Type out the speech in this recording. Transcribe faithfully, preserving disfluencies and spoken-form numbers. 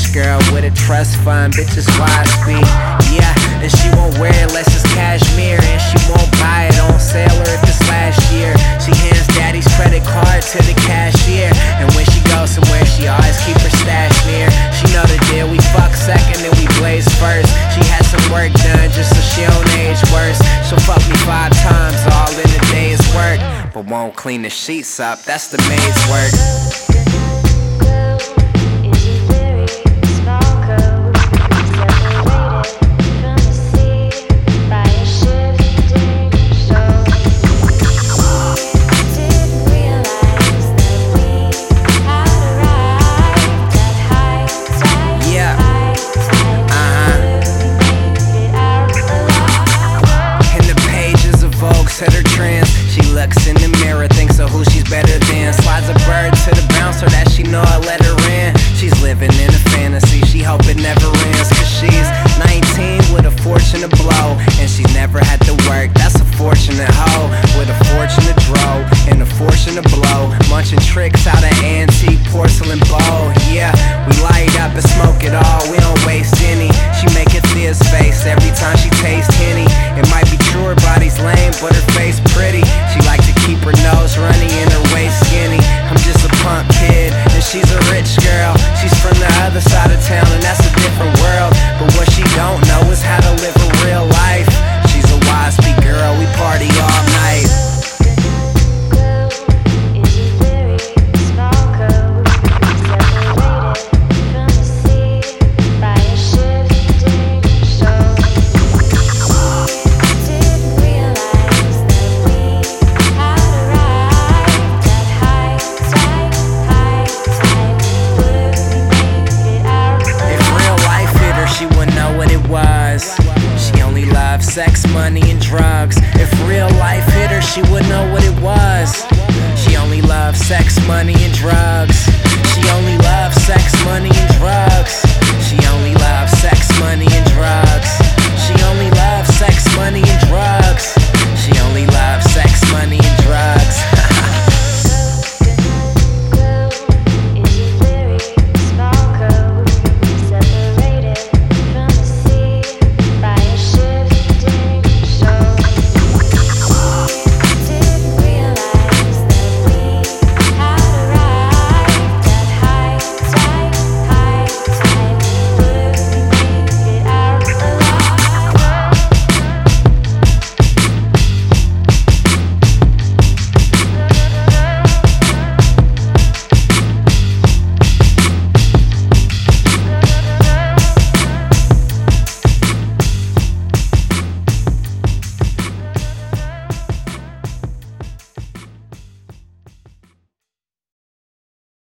rich girl with a trust fund, bitches wise speed. Yeah, and she won't wear it unless it's cashmere, and she won't buy it on sale or if it's last year. She hands daddy's credit card to the cashier, and when she goes somewhere she always keep her stash near. She know the deal, we fuck second and we blaze first. She had some work done just so she don't age worse. She'll fuck me five times all in a day's work, but won't clean the sheets up, that's the maid's work. At her trance, she looks in the mirror, thinks of who she's better than. Slides a bird to the bouncer that she know I let her in. She's living in a fantasy, she hope it never ends. Cause she's nineteen with a fortune to blow, and she's never had to work, that's a fortunate hoe. With a fortune to draw, and a fortune to blow. Munching tricks out of antique porcelain bowl. Yeah, we light up and smoke it all, we don't waste any. She make it fizz face every time she tastes Henny. It might be true her body's lame, but her face pretty. She like to keep her nose runny and her waist skinny. I'm just a punk kid, and she's a rich girl. She's from the other side of town, and that's a different world. But what she don't know is how to live a real life. She's a wise big girl, we party all night. Sex, money,